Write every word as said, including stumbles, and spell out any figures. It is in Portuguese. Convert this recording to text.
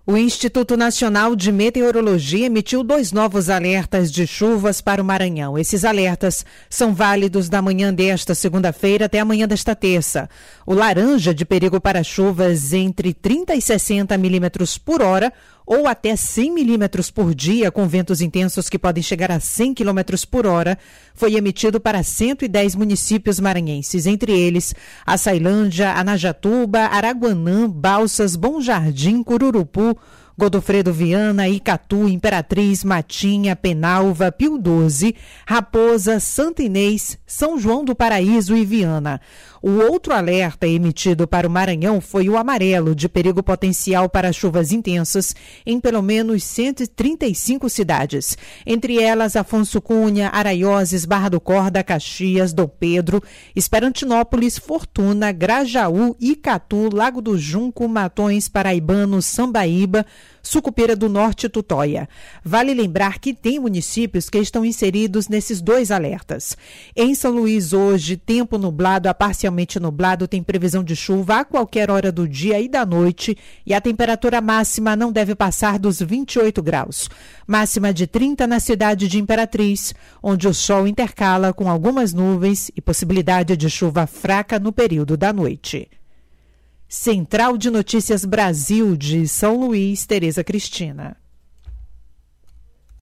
O Instituto Nacional de Meteorologia emitiu dois novos alertas de chuvas para o Maranhão. Esses alertas são válidos da manhã desta segunda-feira até a manhã desta terça. O laranja de perigo para chuvas entre trinta e sessenta milímetros por hora ou até cem milímetros por dia, com ventos intensos que podem chegar a cem quilômetros por hora, foi emitido para cento e dez municípios maranhenses, entre eles Açailândia, Anajatuba, Araguanã, Balsas, Bom Jardim, Cururupu, Godofredo Viana, Icatu, Imperatriz, Matinha, Penalva, Pio doze, Raposa, Santa Inês, São João do Paraíso e Viana. O outro alerta emitido para o Maranhão foi o amarelo, de perigo potencial para chuvas intensas em pelo menos cento e trinta e cinco cidades. Entre elas, Afonso Cunha, Araioses, Barra do Corda, Caxias, Dom Pedro, Esperantinópolis, Fortuna, Grajaú, Icatu, Lago do Junco, Matões, Paraibano, Sambaíba, Sucupira do Norte e Tutóia. Vale lembrar que tem municípios que estão inseridos nesses dois alertas. Em São Luís, hoje, tempo nublado a parcialmente nublado, tem previsão de chuva a qualquer hora do dia e da noite e a temperatura máxima não deve passar dos vinte e oito graus. Máxima de trinta na cidade de Imperatriz, onde o sol intercala com algumas nuvens e possibilidade de chuva fraca no período da noite. Central de Notícias Brasil de São Luís, Tereza Cristina.